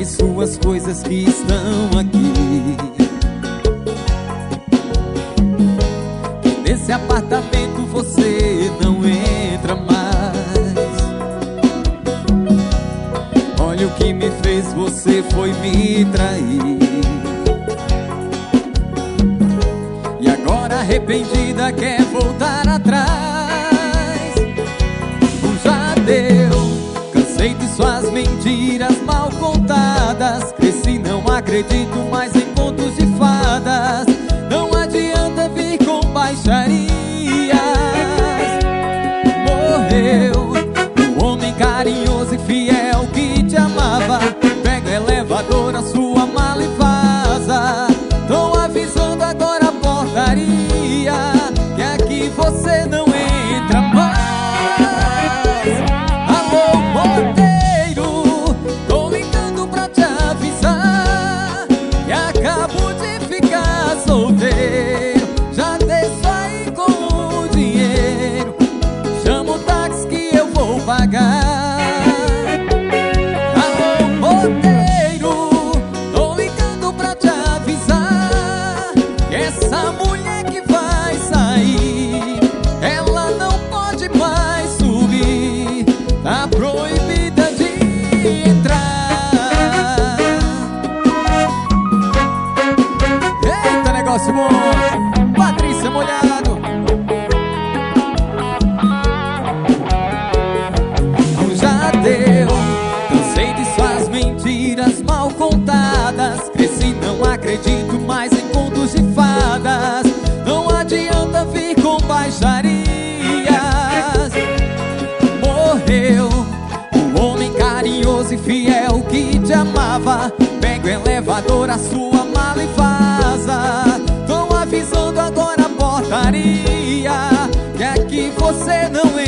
Pegue suas coisas que estão aqui. Nesse apartamento você não entra mais. Olha o que me fez, você foi me trair. E agora arrependida quer voltar atrás. Já deu, cansei de suas mentiras mal contadas. Cresci, não acredito mais em contos de fadas. Não adianta vir com baixarias. Morreu o homem carinhoso e fiel que te amava. Pega o elevador, a sua mala e vaza. Tô avisando agora a portaria que aqui você não entra mais. Alô, porteiro, tô ligando pra te avisar que acabo de ficar solteiro. Já desço aí com o dinheiro. Chama o táxi que eu vou pagar. Alô, porteiro, tô ligando pra te avisar que essa mulher que vai sair, ela não pode mais subir. Tá proibida de entrar. Eita, negócio bom. Patrícia Molhado. Já deu, cansei de suas mentiras mal contadas. Cresci, não acredito mais em contos de fadas. Não adianta vir com baixarias. Morreu o homem carinhoso e fiel que te amava. Pega o elevador, a sua mala e vaza. Tô avisando agora a portaria que aqui você não